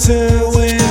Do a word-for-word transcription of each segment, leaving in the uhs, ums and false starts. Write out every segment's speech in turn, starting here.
bitter wind.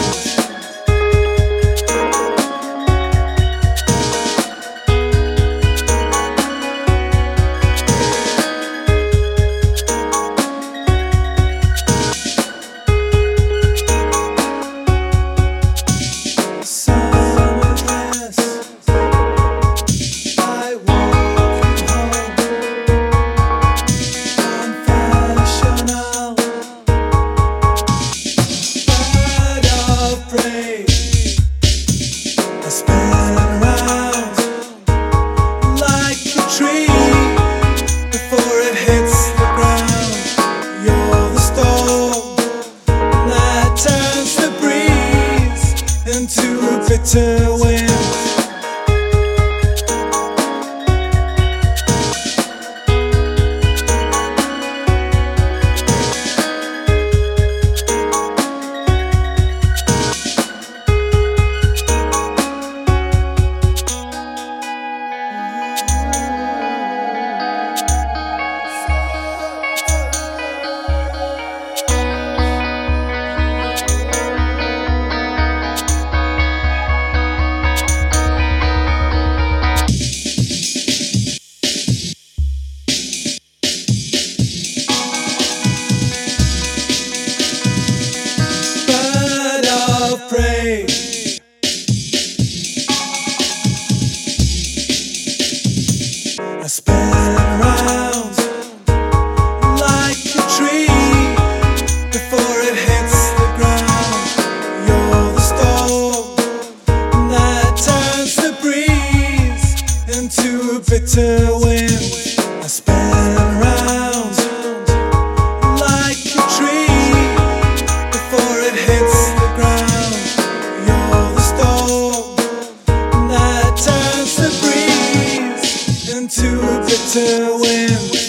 I spin around like a tree before it hits the ground. You're the storm that turns the breeze into a bitter wind. Prey. I spin around like a tree before it hits the ground. You're the storm that turns the breeze into a bitter wind. I spin around like a tree before it hits the ground. To a bitter wind.